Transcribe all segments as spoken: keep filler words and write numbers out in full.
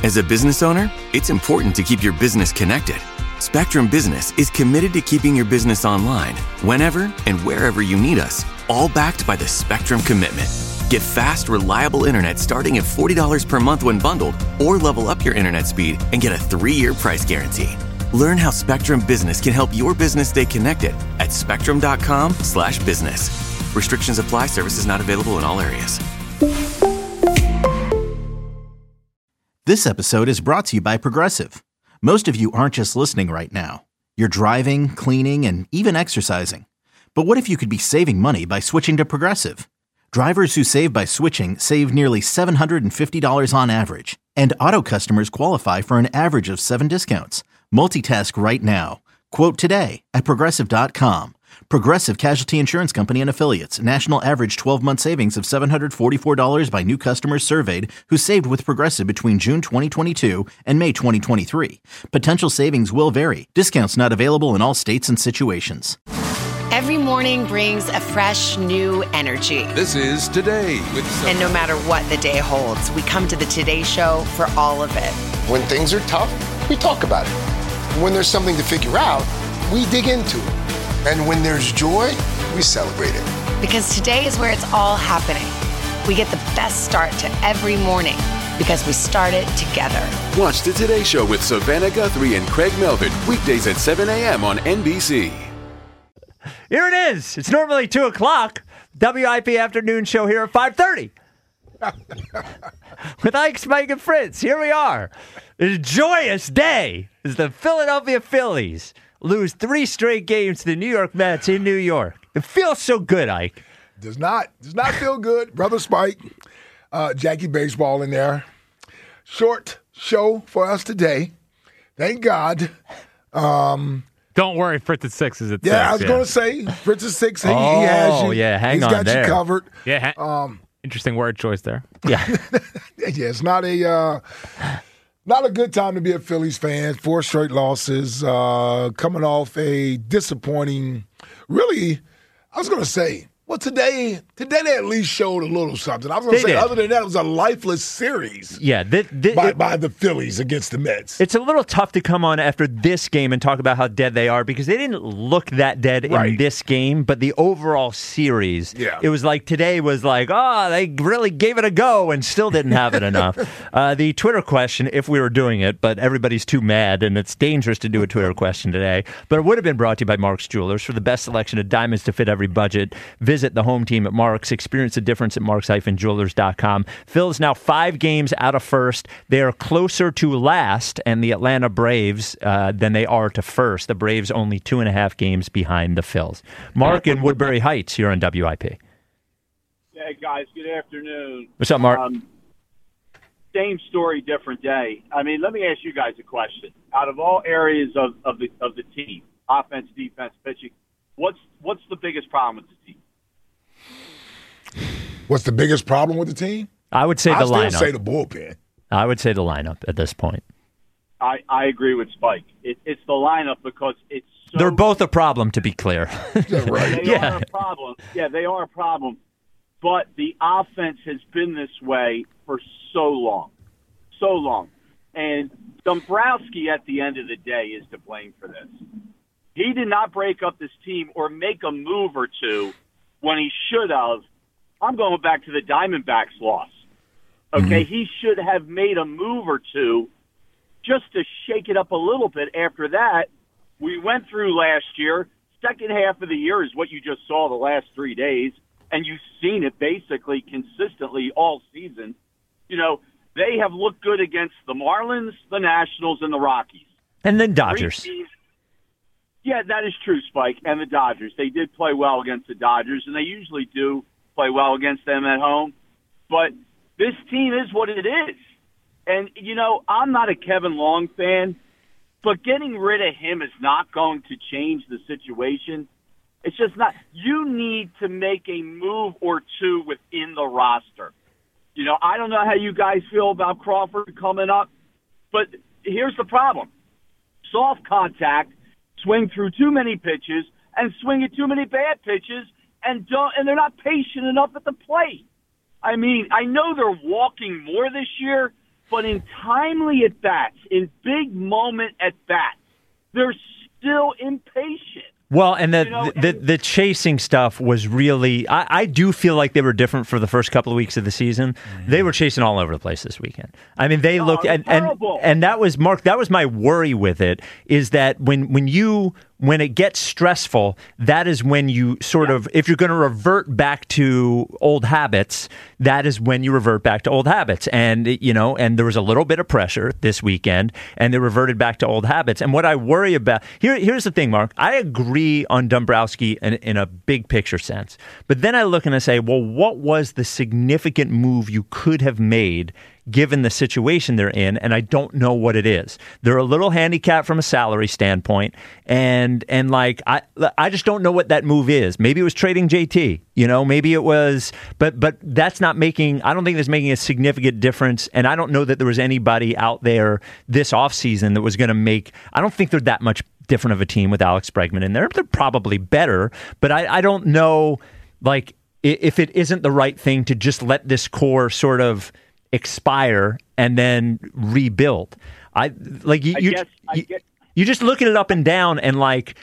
As a business owner, it's important to keep your business connected. Spectrum Business is committed to keeping your business online whenever and wherever you need us, all backed by the Spectrum Commitment. Get fast, reliable internet starting at forty dollars per month when bundled, or level up your internet speed and get a three-year price guarantee. Learn how Spectrum Business can help your business stay connected at spectrum.com slash business. Restrictions apply. Services not available in all areas. This episode is brought to you by Progressive. Most of you aren't just listening right now. You're driving, cleaning, and even exercising. But what if you could be saving money by switching to Progressive? Drivers who save by switching save nearly seven hundred fifty dollars on average. And auto customers qualify for an average of seven discounts. Multitask right now. Quote today at progressive dot com. Progressive Casualty Insurance Company and Affiliates. National average twelve-month savings of seven hundred forty-four dollars by new customers surveyed who saved with Progressive between June twenty twenty-two and May twenty twenty-three. Potential savings will vary. Discounts not available in all states and situations. Every morning brings a fresh, new energy. This is Today with Some- And no matter what the day holds, we come to the Today Show for all of it. When things are tough, we talk about it. When there's something to figure out, we dig into it. And when there's joy, we celebrate it. Because today is where it's all happening. We get the best start to every morning because we start it together. Watch the Today Show with Savannah Guthrie and Craig Melvin, weekdays at seven a.m. on N B C. Here it is. It's normally two o'clock. W I P afternoon show here at five thirty. With Ike, Spike, and Fritz. Here we are. It's a joyous day as the Philadelphia Phillies lose three straight games to the New York Mets in New York. It feels so good, Ike. Does not. Does not feel good. Brother Spike, uh, Jackie Baseball in there. Short show for us today. Thank God. Um... Don't worry, Fritz at six is at yeah, six. I was yeah. going to say, Fritz is six. He, oh, he has you. yeah, hang He's on got there. you covered. Yeah, ha- Um, interesting word choice there. Yeah. yeah, it's not a uh, not a good time to be a Phillies fan. Four straight losses, uh, coming off a disappointing. Really, I was going to say, well, today, today they at least showed a little something. I was going to say, did. other than that, it was a lifeless series. Yeah. Th- th- by, it- by the Phillies against the Mets. It's a little tough to come on after this game and talk about how dead they are because they didn't look that dead Right. in this game, but the overall series, Yeah. it was like today was like, oh, they really gave it a go and still didn't have it enough. Uh, the Twitter question, if we were doing it, but everybody's too mad and it's dangerous to do a Twitter question today, but it would have been brought to you by Mark's Jewelers. For the best selection of diamonds to fit every budget, visit the home team at Mark's. Experience the difference at marks dash jewelers dot com. Phil is now five games out of first. They are closer to last and the Atlanta Braves uh, than they are to first. The Braves only two and a half games behind the Phils. Mark in Woodbury Heights here on W I P. Hey, guys. Good afternoon. What's up, Mark? Um, same story, different day. I mean, let me ask you guys a question. Out of all areas of, of the of the team, offense, defense, pitching, what's what's the biggest problem with the team? What's the biggest problem with the team? I would say the I still lineup. say the bullpen. I would say the lineup at this point. I, I agree with Spike. It, it's the lineup because it's so They're both a problem, to be clear. Yeah, right. They Yeah. are a problem. Yeah, they are a problem. But the offense has been this way for so long. So long. And Dombrowski, at the end of the day, is to blame for this. He did not break up this team or make a move or two when he should have. I'm going back to the Diamondbacks loss. Okay, mm-hmm. He should have made a move or two just to shake it up a little bit. After that, we went through last year. Second half of the year is what you just saw the last three days, and you've seen it basically consistently all season. You know, they have looked good against the Marlins, the Nationals, and the Rockies. And then Dodgers. Yeah, that is true, Spike, and the Dodgers. They did play well against the Dodgers, and they usually do play well against them at home. But this team is what it is. And, you know, I'm not a Kevin Long fan, but getting rid of him is not going to change the situation. It's just not. You need to make a move or two within the roster. You know, I don't know how you guys feel about Crawford coming up, but here's the problem. Soft contact, swing through too many pitches, and swing at too many bad pitches, and don't, and they're not patient enough at the plate. I mean, I know they're walking more this year, But in timely at-bats, in big moment at-bats, they're still impatient. Well, and the, You know, the, and- the chasing stuff was really, I, I do feel like they were different for the first couple of weeks of the season. They were chasing all over the place this weekend. I mean, they Oh, looked, it was and, and, terrible. and that was, Mark, that was my worry with it, is that when, when you, when it gets stressful, that is when you sort of, if you're going to revert back to old habits, that is when you revert back to old habits. And, you know, and there was a little bit of pressure this weekend, and they reverted back to old habits. And what I worry about, here, here's the thing, Mark, I agree on Dombrowski in, in a big picture sense. But then I look and I say, well, what was the significant move you could have made given the situation they're in? And I don't know what it is. They're a little handicapped from a salary standpoint, and and like I I just don't know what that move is. Maybe it was trading J T, you know, maybe it was, but but that's not making, I don't think that's making a significant difference, and I don't know that there was anybody out there this offseason that was going to make, I don't think they're that much different of a team with Alex Bregman in there. They're probably better, but I, I don't know, like, if it isn't the right thing to just let this core sort of expire and then rebuild. I like you. I You, guess- I you, guess- you just look at it up and down, and like,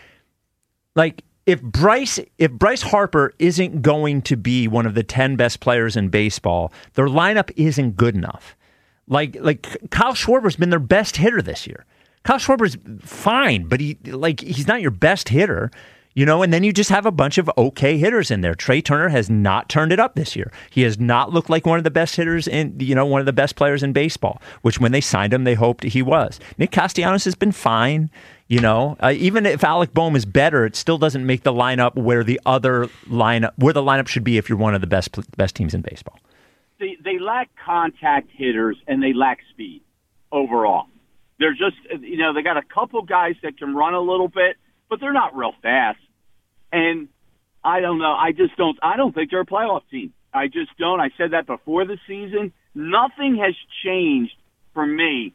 like if Bryce if Bryce Harper isn't going to be one of the ten best players in baseball, their lineup isn't good enough. Like like Kyle Schwarber's been their best hitter this year. Kyle Schwarber's fine, but he like he's not your best hitter. You know, and then you just have a bunch of okay hitters in there. Trey Turner has not turned it up this year. He has not looked like one of the best hitters in, you know, one of the best players in baseball, which when they signed him, they hoped he was. Nick Castellanos has been fine. You know, uh, even if Alec Boehm is better, it still doesn't make the lineup where the other lineup, where the lineup should be if you're one of the best best teams in baseball. They, they lack contact hitters, and they lack speed overall. They're just, you know, they got a couple guys that can run a little bit, but they're not real fast. And I don't know. I just don't. I don't think they're a playoff team. I just don't. I said that before the season. Nothing has changed for me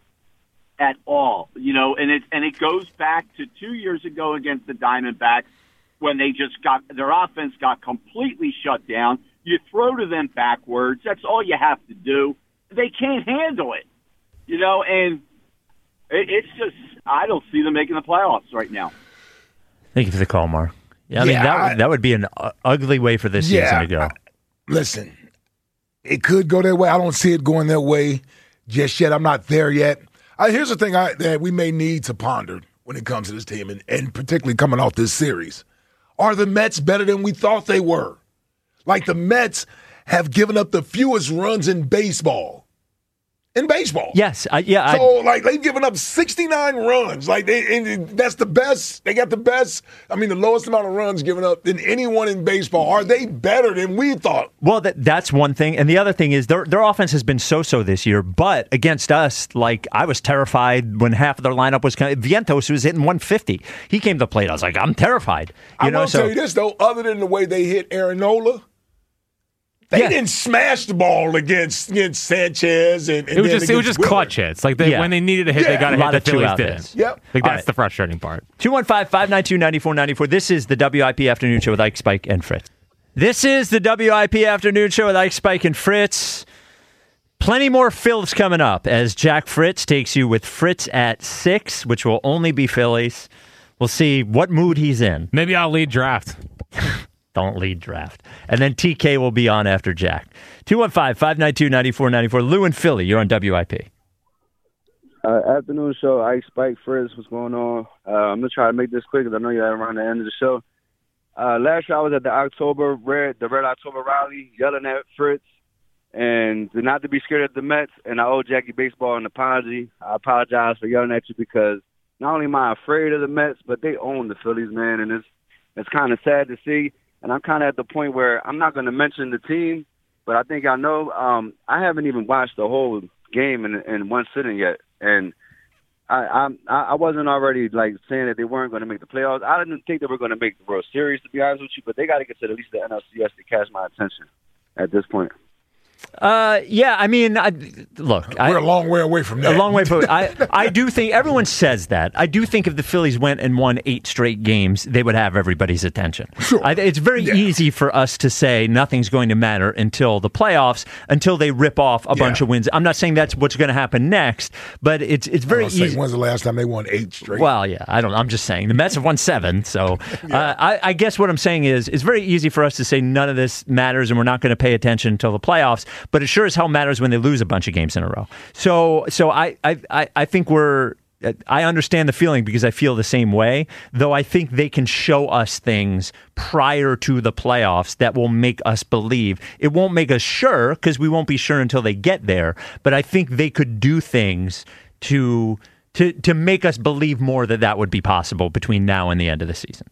at all. You know, and it and it goes back to two years ago against the Diamondbacks when they just got their offense got completely shut down. You throw to them backwards. That's all you have to do. They can't handle it. You know, and it, it's just I don't see them making the playoffs right now. Thank you for the call, Mark. Yeah, I Yeah, mean, that, I- would, that would be an uh, ugly way for this Yeah, season to go. I- listen, it could go that way. I don't see it going that way just yet. I'm not there yet. Uh, here's the thing I, that we may need to ponder when it comes to this team, and, and particularly coming off this series. Are the Mets better than we thought they were? Like, the Mets have given up the fewest runs in baseball. In baseball. Yes, I, yeah. I, So, like, they've given up sixty-nine runs. Like, they, and that's the best. They got the best, I mean, the lowest amount of runs given up than anyone in baseball. Are they better than we thought? Well, that, that's one thing. And the other thing is their their offense has been so-so this year. But against us, like, I was terrified when half of their lineup was coming. Vientos was hitting one fifty. He came to the plate. I was like, I'm terrified. You I know, will so tell you this, though. Other than the way they hit Aaron Nola, they Yeah. didn't smash the ball against, against Sanchez. And, and It was then just it was against just Willard. clutch hits. Like they, Yeah. when they needed a hit, Yeah. they got a, A lot hit. of The Phillies two-out didn't. hits. Yep. Like that's All right. the frustrating part. two one five, five nine two, nine four nine four. This is the W I P Afternoon Show with Ike, Spike, and Fritz. This is the W I P Afternoon Show with Ike, Spike, and Fritz. Plenty more Phils coming up as Jack Fritz takes you with Fritz at six, which will only be Phillies. We'll see what mood he's in. Maybe I'll lead draft. Don't lead draft. And then T K will be on after Jack. two one five, five nine two, nine four nine four. Lou and Philly, you're on W I P. Uh, afternoon show, Ike, Spike, Fritz, what's going on? Uh, I'm going to try to make this quick because I know you're around the end of the show. Uh, last year I was at the October Red, the Red October rally, yelling at Fritz, and not to be scared of the Mets, and I owe Jackie Baseball an apology. I apologize for yelling at you because not only am I afraid of the Mets, but they own the Phillies, man, and it's it's kind of sad to see. And I'm kind of at the point where I'm not going to mention the team, but I think I know. Um, I haven't even watched the whole game in, in one sitting yet, and I, I'm, I wasn't already like saying that they weren't going to make the playoffs. I didn't think they were going to make the World Series, to be honest with you, but they got to get to at least the N L C S to catch my attention at this point. Uh, yeah, I mean, I, look, We're I, a long way away from that. A long way from I, I do think everyone says that. I do think if the Phillies went and won eight straight games, they would have everybody's attention. Sure. I, it's very Yeah. easy for us to say nothing's going to matter until the playoffs, until they rip off a Yeah. bunch of wins. I'm not saying that's what's going to happen next, but it's it's very I'll say, easy. when's the last time they won eight straight? Well, yeah, I don't. I'm just saying the Mets have won seven. So uh, I, I guess what I'm saying is it's very easy for us to say none of this matters and we're not going to pay attention until the playoffs. But it sure as hell matters when they lose a bunch of games in a row. So so I I I, I think we're. I understand the feeling because I feel the same way, though I think they can show us things prior to the playoffs that will make us believe. It won't make us sure because we won't be sure until they get there, but I think they could do things to to to make us believe more that that would be possible between now and the end of the season.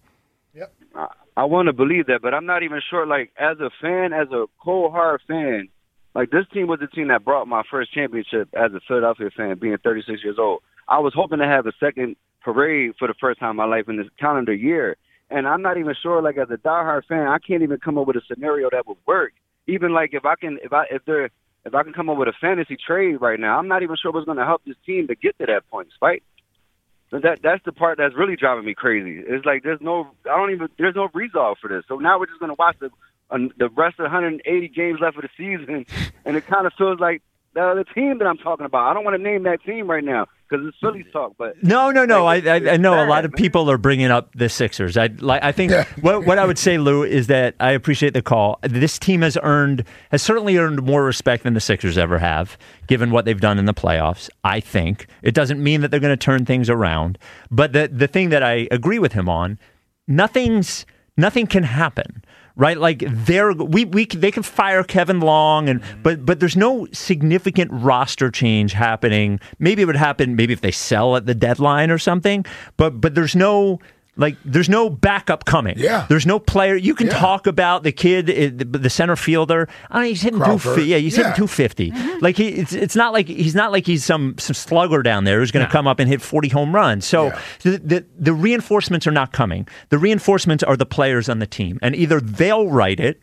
I, I want to believe that, but I'm not even sure. Like, as a fan, as a cold-hard fan, like, this team was the team that brought my first championship as a Philadelphia fan, being thirty-six years old. I was hoping to have a second parade for the first time in my life in this calendar year. And I'm not even sure, like, as a diehard fan, I can't even come up with a scenario that would work. Even, like, if I can if I if there if I can come up with a fantasy trade right now, I'm not even sure what's going to help this team to get to that point, right? So that that's the part that's really driving me crazy. It's like there's no I don't even there's no resolve for this. So now we're just going to watch the uh, the rest of one hundred eighty games left of the season, and it kind of feels like the, the team that I'm talking about. I don't want to name that team right now because it's Phillies talk. But No, no, no. like, I, I, I know bad, a lot of man. people are bringing up the Sixers. I like. I think what what I would say, Lou, is that I appreciate the call. This team has earned has certainly earned more respect than the Sixers ever have, given what they've done in the playoffs. I think it doesn't mean that they're going to turn things around, but the the thing that I agree with him on, nothing's nothing can happen. Right, like they're we we they can fire Kevin Long, and but but there's no significant roster change happening. Maybe it would happen, maybe if they sell at the deadline or something. But but there's no like there's no backup coming. Yeah. There's no player. You can Yeah. talk about the kid, uh, the, the center fielder. I don't know, he's hitting two. Crawford. Yeah, he's Yeah. hitting two fifty. Like he, it's it's not like he's not like he's some some slugger down there who's going to come up and hit forty home runs. So Yeah. the, the the reinforcements are not coming. The reinforcements are the players on the team, and either they'll write it,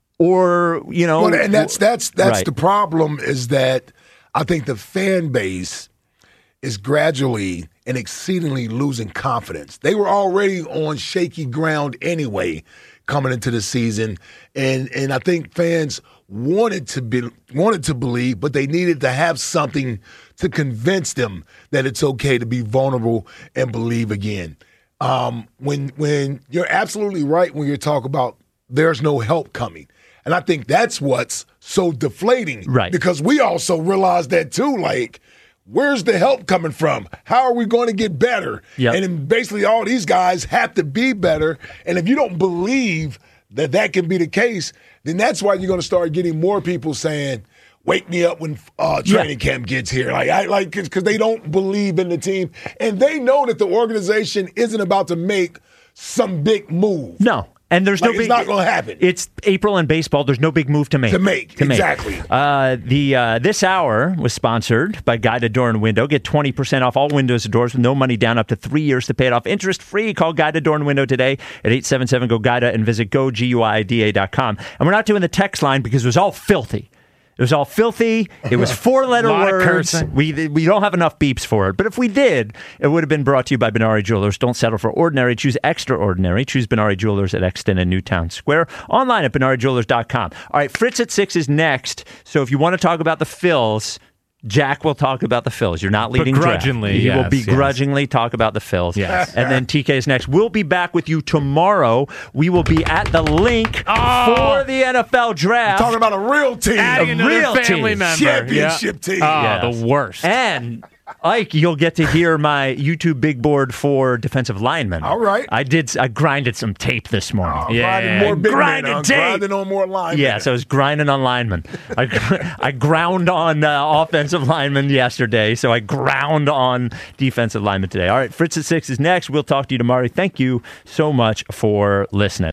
or you know, Well, and that's that's that's right. the problem is that I think the fan base is gradually and exceedingly losing confidence. They were already on shaky ground anyway coming into the season, and and I think fans wanted to be wanted to believe, but they needed to have something to convince them that it's okay to be vulnerable and believe again. Um, when when you're absolutely right when you talk about there's no help coming. And I think that's what's so deflating. Right. Because we also realize that too, like, where's the help coming from? How are we going to get better? Yep. And then basically all these guys have to be better. And if you don't believe that that can be the case, then that's why you're going to start getting more people saying, wake me up when uh, training Yeah. camp gets here. Like, I like because they don't believe in the team. And they know that the organization isn't about to make some big move. No. And there's Like, no it's big. not gonna happen. It's April in baseball. There's no big move to make. To make, exactly. Uh, the uh, this hour was sponsored by Guided Door and Window. Get twenty percent off all windows and doors with no money down, up to three years to pay it off interest free. Call Guided Door and Window today at eight seven seven go guida and visit go guida dot com. And we're not doing the text line because it was all filthy. It was all filthy. It was four-letter Lot of words. cursing. We we don't have enough beeps for it. But if we did, it would have been brought to you by Benari Jewelers. Don't settle for ordinary. Choose extraordinary. Choose Benari Jewelers at Exton and Newtown Square. Online at benari jewelers dot com. All right, Fritz at six is next. So if you want to talk about the Phils, Jack will talk about the Phils. You're not leading draft. Begrudgingly, He will yes, yes. begrudgingly talk about the Phils. Yes. And then T K is next. We'll be back with you tomorrow. We will be at the link Oh. for the N F L draft. Talking about a real team. Adding A another real family team. member. Championship yeah. team. Oh, Yes. the worst. And Ike, you'll get to hear my YouTube big board for defensive linemen. All right. I did. I grinded some tape this morning. Oh, Yeah. grinding more big Grinding men, huh? tape. Grinding on more linemen. Yes, I was grinding on linemen. I, gr- I ground on uh, offensive linemen yesterday, so I ground on defensive linemen today. All right, Fritz at six is next. We'll talk to you tomorrow. Thank you so much for listening.